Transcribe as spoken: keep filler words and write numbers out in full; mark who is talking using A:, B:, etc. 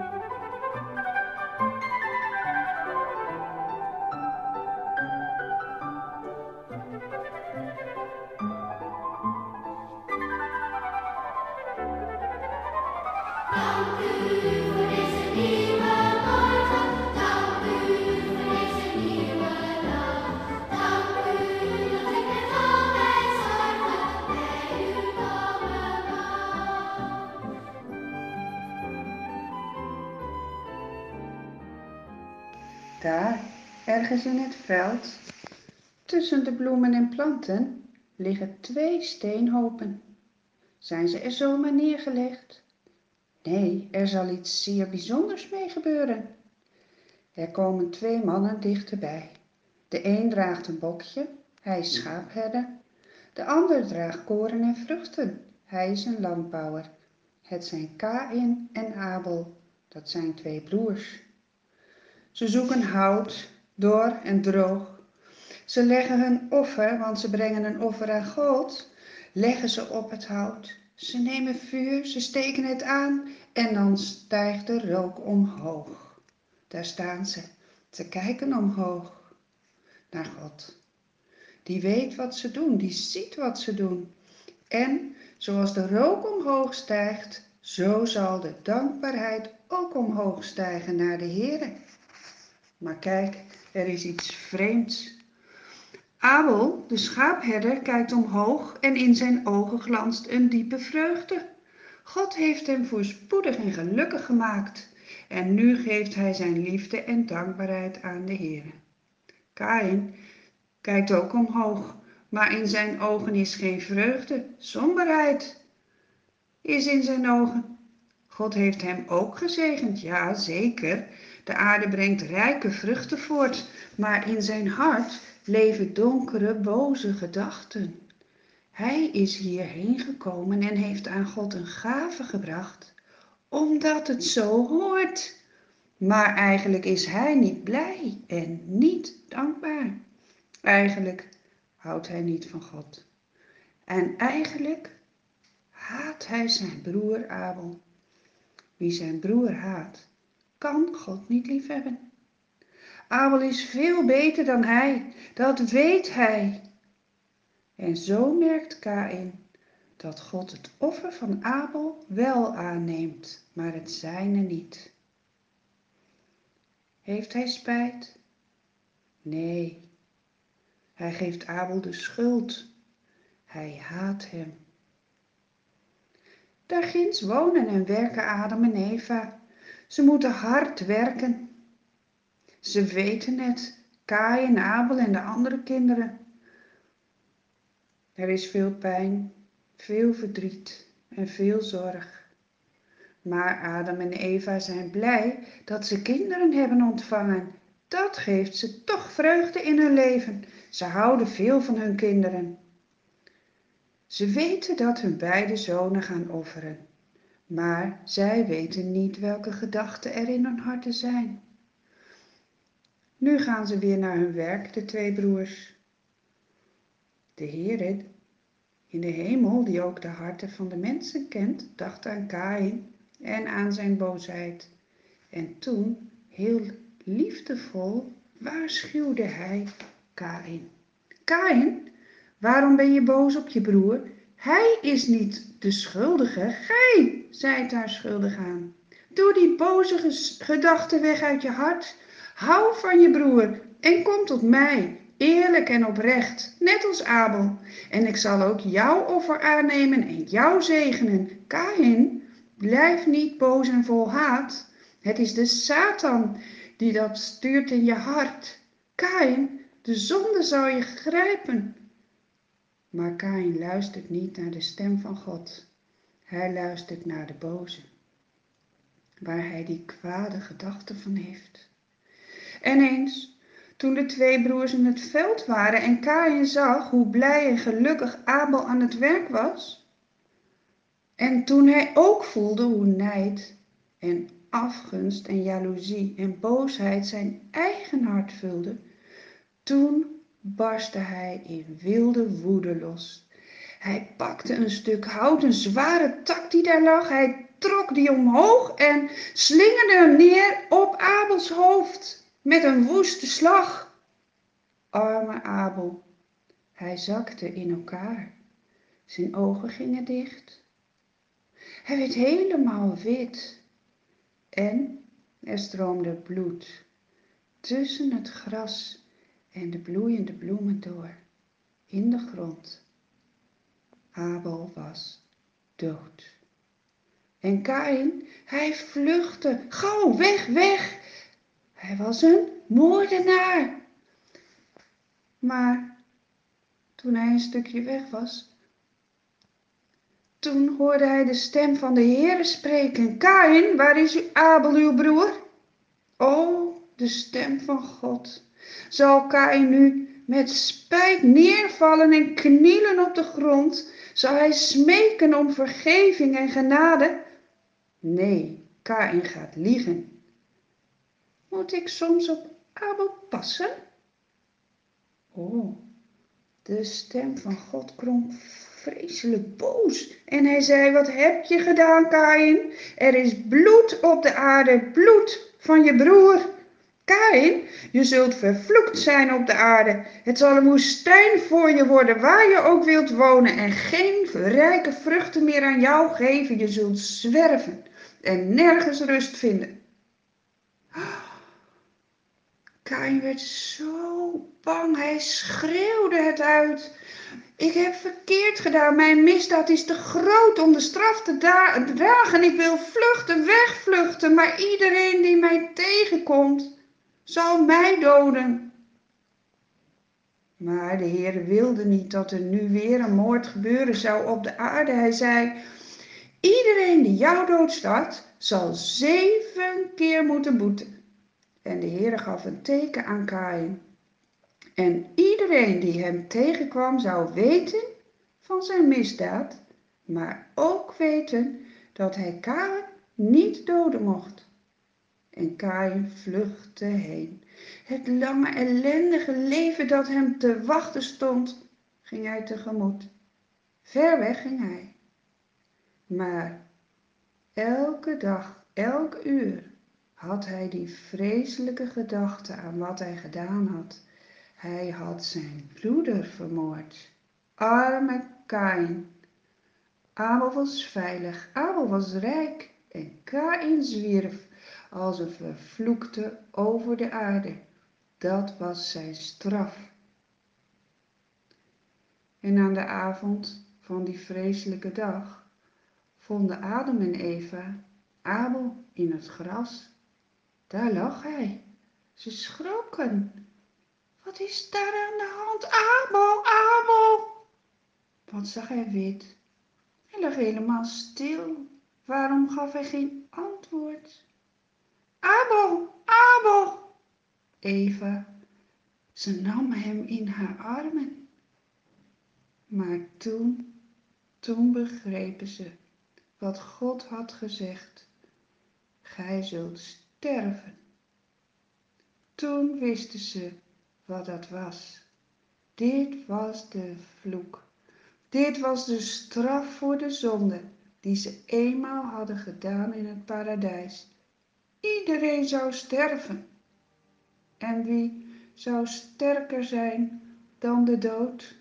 A: Dank u voor deze nieuwe morgen, dank u voor deze nieuwe dag. Dank u dat ik met al mijn zorgen bij u komen mag.
B: Daar, ergens in het veld, tussen de bloemen en planten, liggen twee steenhopen. Zijn ze er zomaar neergelegd? Nee, er zal iets zeer bijzonders mee gebeuren. Er komen twee mannen dichterbij. De een draagt een bokje, hij is schaapherder. De ander draagt koren en vruchten, hij is een landbouwer. Het zijn Kaïn en Abel, dat zijn twee broers. Ze zoeken hout, dor en droog. Ze leggen hun offer, want ze brengen een offer aan God, leggen ze op het hout. Ze nemen vuur, ze steken het aan en dan stijgt de rook omhoog. Daar staan ze, ze kijken omhoog naar God. Die weet wat ze doen, die ziet wat ze doen. En zoals de rook omhoog stijgt, zo zal de dankbaarheid ook omhoog stijgen naar de Heere. Maar kijk, er is iets vreemds. Abel, de schaapherder, kijkt omhoog en in zijn ogen glanst een diepe vreugde. God heeft hem voorspoedig en gelukkig gemaakt. En nu geeft hij zijn liefde en dankbaarheid aan de Heere. Kaïn kijkt ook omhoog, maar in zijn ogen is geen vreugde, somberheid is in zijn ogen. God heeft hem ook gezegend, ja zeker. De aarde brengt rijke vruchten voort, maar in zijn hart leven donkere, boze gedachten. Hij is hierheen gekomen en heeft aan God een gave gebracht, omdat het zo hoort. Maar eigenlijk is hij niet blij en niet dankbaar. Eigenlijk houdt hij niet van God. En eigenlijk haat hij zijn broer Abel. Wie zijn broer haat, kan God niet liefhebben. Abel is veel beter dan hij, dat weet hij. En zo merkt Kaïn dat God het offer van Abel wel aanneemt, maar het zijne niet. Heeft hij spijt? Nee, hij geeft Abel de schuld. Hij haat hem. Daar ginds wonen en werken Adam en Eva. Ze moeten hard werken. Ze weten het, Kaïn, Abel en de andere kinderen. Er is veel pijn, veel verdriet en veel zorg. Maar Adam en Eva zijn blij dat ze kinderen hebben ontvangen. Dat geeft ze toch vreugde in hun leven. Ze houden veel van hun kinderen. Ze weten dat hun beide zonen gaan offeren. Maar zij weten niet welke gedachten er in hun harten zijn. Nu gaan ze weer naar hun werk, de twee broers. De Heere in de hemel, die ook de harten van de mensen kent, dacht aan Kaïn en aan zijn boosheid. En toen, heel liefdevol, waarschuwde hij Kaïn. Kaïn, waarom ben je boos op je broer? Hij is niet de schuldige, gij zijt daar schuldig aan. Doe die boze gedachten weg uit je hart. Hou van je broer en kom tot mij, eerlijk en oprecht, net als Abel. En ik zal ook jouw offer aannemen en jou zegenen. Kaïn, blijf niet boos en vol haat. Het is de Satan die dat stuurt in je hart. Kaïn, de zonde zal je grijpen. Maar Kaïn luistert niet naar de stem van God. Hij luistert naar de boze, waar hij die kwade gedachten van heeft. En eens, toen de twee broers in het veld waren en Kaïn zag hoe blij en gelukkig Abel aan het werk was, en toen hij ook voelde hoe nijd en afgunst en jaloezie en boosheid zijn eigen hart vulden, toen barstte hij in wilde woede los. Hij pakte een stuk hout, een zware tak die daar lag, hij trok die omhoog en slingerde hem neer op Abels hoofd met een woeste slag. Arme Abel, hij zakte in elkaar. Zijn ogen gingen dicht. Hij werd helemaal wit en er stroomde bloed tussen het gras en de bloeiende bloemen door in de grond. Abel was dood. En Kaïn, hij vluchtte, gauw, weg, weg. Hij was een moordenaar. Maar toen hij een stukje weg was, toen hoorde hij de stem van de Heere spreken. Kaïn, waar is u, Abel, uw broer? O, de stem van God. Zal Kaïn nu met spijt neervallen en knielen op de grond? Zal hij smeken om vergeving en genade? Nee, Kaïn gaat liegen. Moet ik soms op Abel passen? Oh, de stem van God klonk vreselijk boos. En hij zei, wat heb je gedaan, Kaïn? Er is bloed op de aarde, bloed van je broer. Kaïn, je zult vervloekt zijn op de aarde. Het zal een woestijn voor je worden, waar je ook wilt wonen. En geen rijke vruchten meer aan jou geven. Je zult zwerven en nergens rust vinden. Kaïn werd zo bang, hij schreeuwde het uit. Ik heb verkeerd gedaan, mijn misdaad is te groot om de straf te dragen. Ik wil vluchten, wegvluchten, maar iedereen die mij tegenkomt, zal mij doden. Maar de Heer wilde niet dat er nu weer een moord gebeuren zou op de aarde. Hij zei, iedereen die jou doodstart, zal zeven keer moeten boeten. En de Heer gaf een teken aan Kaïn. En iedereen die hem tegenkwam zou weten van zijn misdaad, maar ook weten dat hij Kaïn niet doden mocht. En Kaïn vluchtte heen. Het lange ellendige leven dat hem te wachten stond, ging hij tegemoet. Ver weg ging hij. Maar elke dag, elk uur had hij die vreselijke gedachte aan wat hij gedaan had. Hij had zijn broeder vermoord. Arme Kaïn. Abel was veilig, Abel was rijk en Kaïn zwierf als een vervloekte over de aarde. Dat was zijn straf. En aan de avond van die vreselijke dag vonden Adam en Eva Abel in het gras. Daar lag hij. Ze schrokken. Wat is daar aan de hand? Abel, Abel! Wat zag hij wit? Hij lag helemaal stil. Waarom gaf hij geen antwoord? Abel, Abel! Eva, ze nam hem in haar armen. Maar toen, toen begrepen ze wat God had gezegd. Gij zult sterven. Toen wisten ze wat dat was. Dit was de vloek. Dit was de straf voor de zonde die ze eenmaal hadden gedaan in het paradijs. Iedereen zou sterven. En wie zou sterker zijn dan de dood?